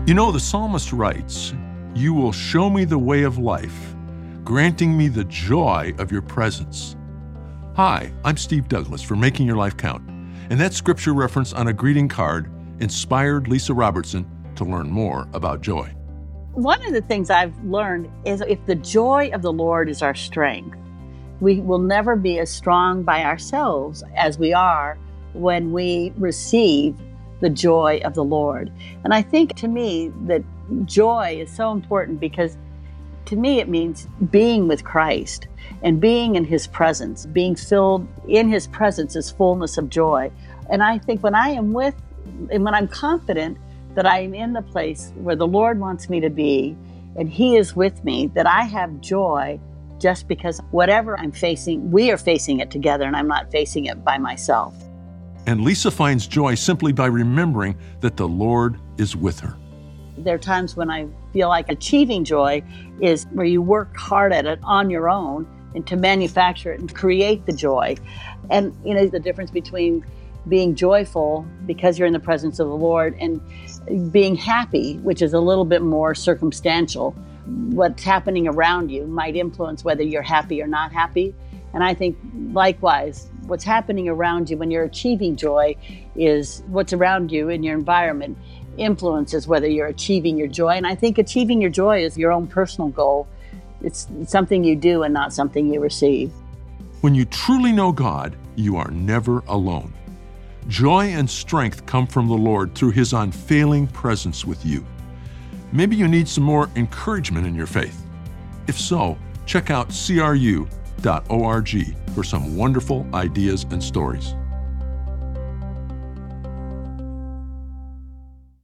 You know, the psalmist writes, "You will show me the way of life, granting me the joy of your presence." Hi, I'm Steve Douglas for Making Your Life Count, and that scripture reference on a greeting card inspired Lisa Robertson to learn more about joy. One of the things I've learned is if the joy of the Lord is our strength, we will never be as strong by ourselves as we are when we receive the joy of the Lord. And I think to me that joy is so important because to me it means being with Christ and being in His presence. Being filled in His presence is fullness of joy. And I think when I'm confident that I'm in the place where the Lord wants me to be and He is with me, that I have joy just because whatever I'm facing, we are facing it together and I'm not facing it by myself. And Lisa finds joy simply by remembering that the Lord is with her. There are times when I feel like achieving joy is where you work hard at it on your own and to manufacture it and create the joy. And the difference between being joyful because you're in the presence of the Lord and being happy, which is a little bit more circumstantial. What's happening around you might influence whether you're happy or not happy. And I think likewise, what's happening around you when you're achieving joy is what's around you in your environment influences whether you're achieving your joy. And I think achieving your joy is your own personal goal. It's something you do and not something you receive. When you truly know God, you are never alone. Joy and strength come from the Lord through His unfailing presence with you. Maybe you need some more encouragement in your faith. If so, check out cru.org for some wonderful ideas and stories.